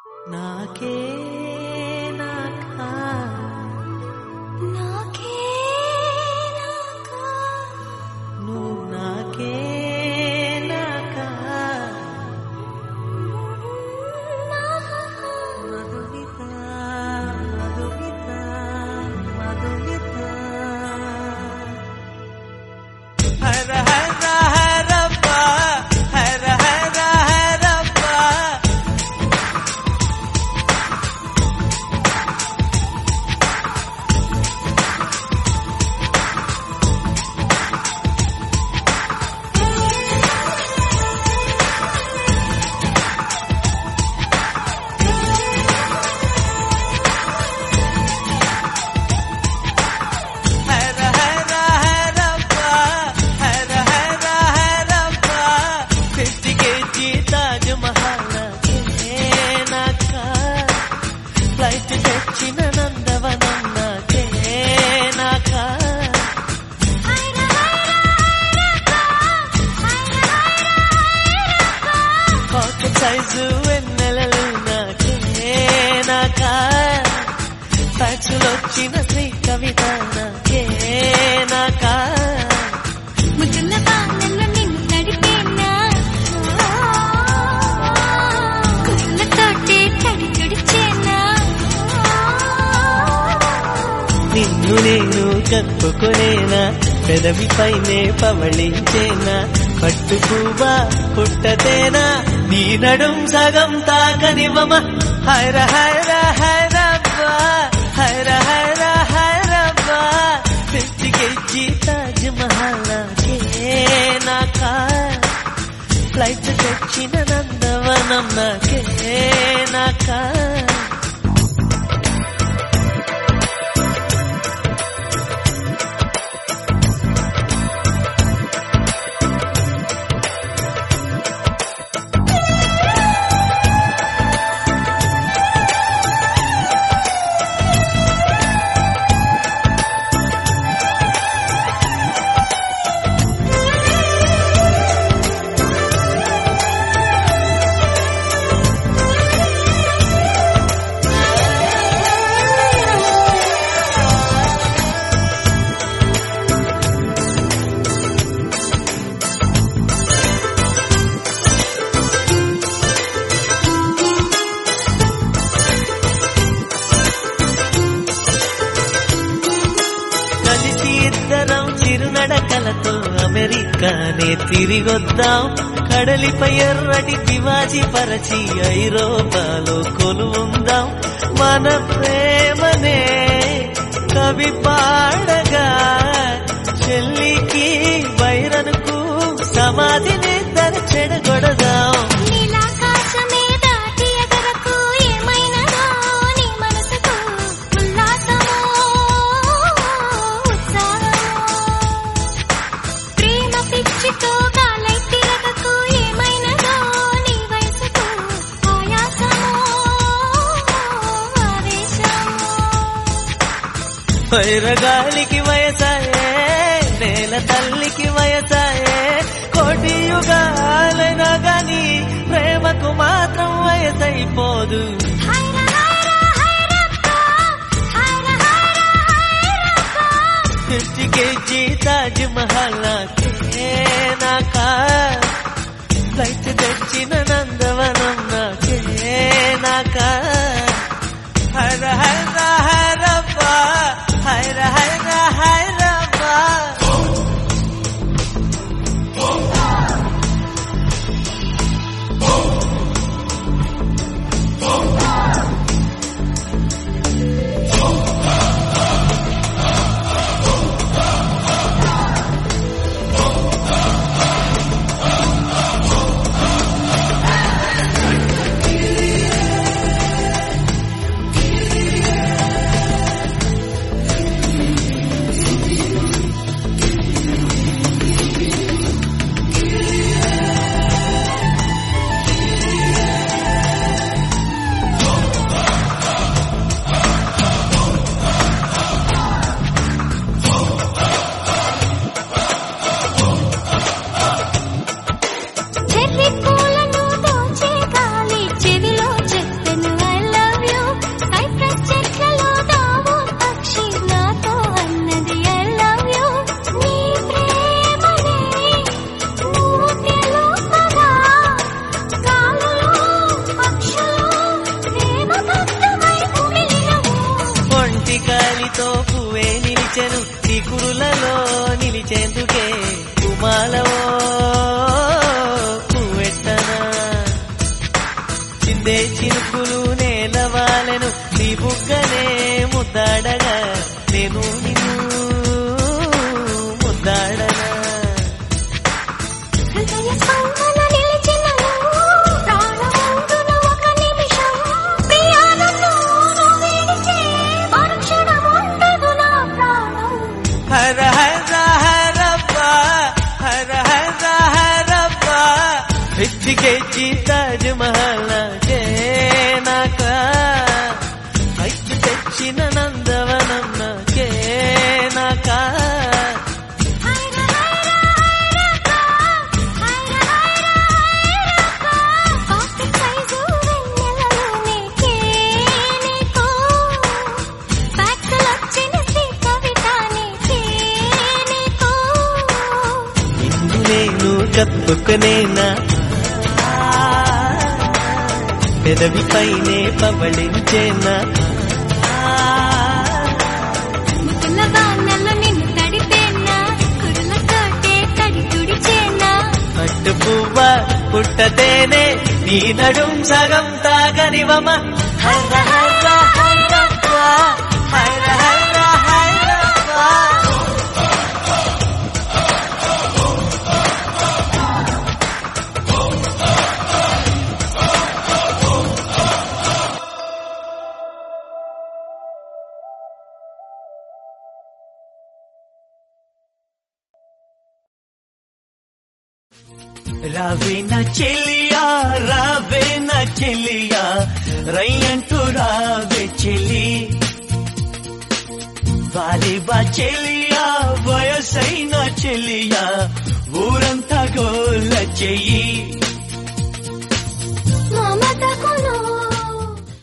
నాకే నాకా నాకే నాకా నువ్వు నాకే నాకా మధుమిత మధుమిత మధుమిత హర హర హరప్ప హర హర హరప్ప తెచ్చిన నందవనం నాకే నాకా పాకెట్ సైజు వెన్నెలలు నాకే నాకా ప్యాచులొచ్చిన శ్రీ కవిత నాకే నాకా ముద్దుల బాణంలో నిన్ను నడిపేనా కుర్రతోటే తడి తుడిచేనా నిన్ను నేను కప్పుకునేనా పెదవిపైనే పవళించేనా పట్టుకువా పుట్టతేనా నీ నడుం సగం తాకనివ్వమ హైర హైర హైరబ్బా హైర హైర హైరబ్బా 50 kg తాజ్ మహల్ నాకే నాకా ఫ్లైట్ తెచ్చిన నందవనం నాకే నాకా ఇద్దరం చిరునడకలతో అమెరికానే తిరిగొద్దాం కడలిపై ఎర్రటి తివాజీ పరచి ఐరోపాలో కొలువుందాం మన ప్రేమనే కవి పాడగా చెల్లికి వైరనుకు సమాధిని చెడగొడదాం నీలాకాశమే దాటి ఎగరకు ఏమైనదో నీ మనసుకు ఉల్లాసమో ఉత్సాహమో ప్రేమ పిచ్చితో గాలై తిరగకు ఏమైనదో నీ వయసుకు ఆయాసమో ఆవేశమో వైరగాలికి వయసాయే నేల తల్లికి వయసాయే కోటి యుగాలైనా గాని ప్రేమకు మాత్రం వయసైపోదు హైర హైర హైరప్పా హైర హైర హైరప్పా 50 kg తాజ్ మహల్ నాకే నాకా ఫ్లైట్ తెచ్చిన నందవనం నాకే నాకా హర హర హరప్పా హర హర హైరప్పా బుగ్గనే ముద్దాడగా నేను నిన్ను ముద్దాడనా హృదయ స్పందన నిలిచిన ప్రాణముందున ఒక నిమిషం ప్రియానను విడిచే మరుక్షణం ఉండదు నా ప్రాణం హర హర హరప్పా హర హర హరప్పా పిచ్చికెచ్చి తాజ్ మహల్ నాకా పైకి తెచ్చిన నందవనం నాకా నేను కప్పుకునేనా పెదవి పైనే పవళించేనా పట్టు పువ్వ పుట్టతేనే నీ నడుం సగం తాగనివమ హర హర హరప్ప హర హర హరప్ప రావే నా చెలియా రావే నా చెలియా రయ్యంటూ రావే చెలి వాలిబా చెలియా వయసైన చెలియా ఊరంతా గోల చెయ్యి